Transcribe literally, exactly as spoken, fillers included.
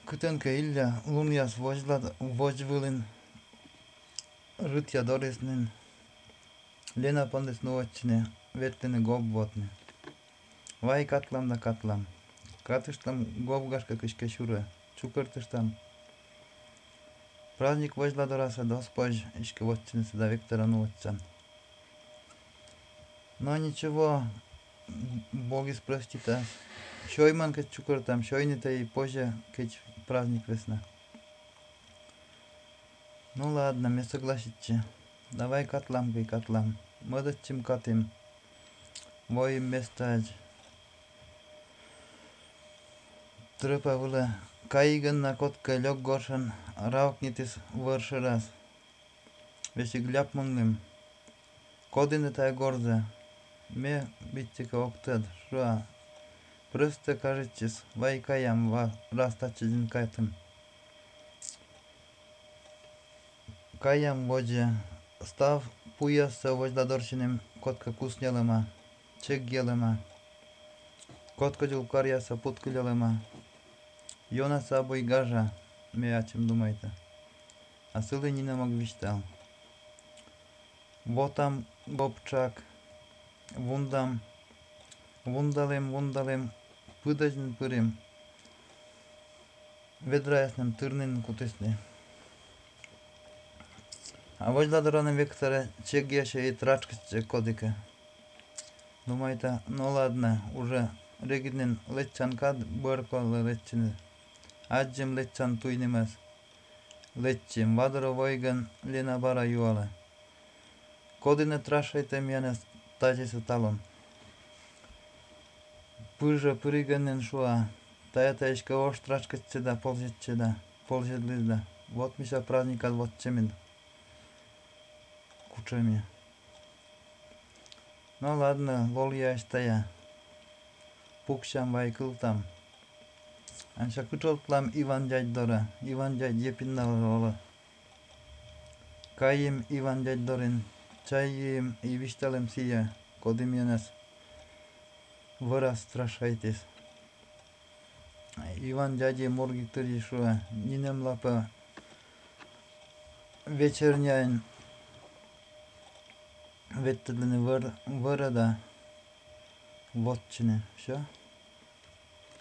Кытенка Илья Луньяс вожлад вожвылын рытья дореснен Лена пандес нуотчине ветлене гобвотне. Вай катлам да катлам. Катыштам гобгашка кышке шура. Чукыртыштам. Праздник вожладораса доспож ишке вотчине сюда Виктора нуотчан. Но ничего, Бог простит. Шойман кет чукыртам, шойни-то и позже кет праздник весна. Ну ладно, мне согласитче. Давай катлам гай катлам. Модатчим катим. Воим местач. Трыпа вылы. Кайгын на котка лёг горшан. Раукнитис вырши раз. Веси гляп мыңным. Кодины тай горзе. Ме биттика оптед. Шуа. Просто кажетчис. Вай каям ва растачидин кайтым. Каям воже. Став пуяса вождадоршинем котка куснелыма. Чек гелыма. Котка жул карьяса путкылелыма. Йона собой гажа. Ме о чем думаете? А сылы не намог виштал. Вот там гопчак. Вундам. Вундалем, вундалем. Пыдажн пырем. Ведраясным тырнын кутысны. А вождадораным Виктора чек яша и трачкаче кодика. Думаете, ну ладно, уже региднен летчанкад бörколы летчины. Аджим летчан туйнемес. Летчим, вадро войган лена бара юала. Кодины трашайтем янес тажисы талон. Пыжа пырыганнен шуа. Таята ишка ош трашкаче да полжетче да. Полжедлиз да. Вот миша праздникат вот чемин. Кучами. Ну ладно, лол я штая. Пукшам вай кылтам. Анша кучолтлам Иван дядь дора. Иван дядь епиннал. Каим Иван дядь дорин. Чайим и вишталем сия. Кодим янес. Выраз страшайтесь. Иван дяди морги тыришуа. Нинем лапа. Вечерняйн. Веттедлены вырада. Вотчины. Все.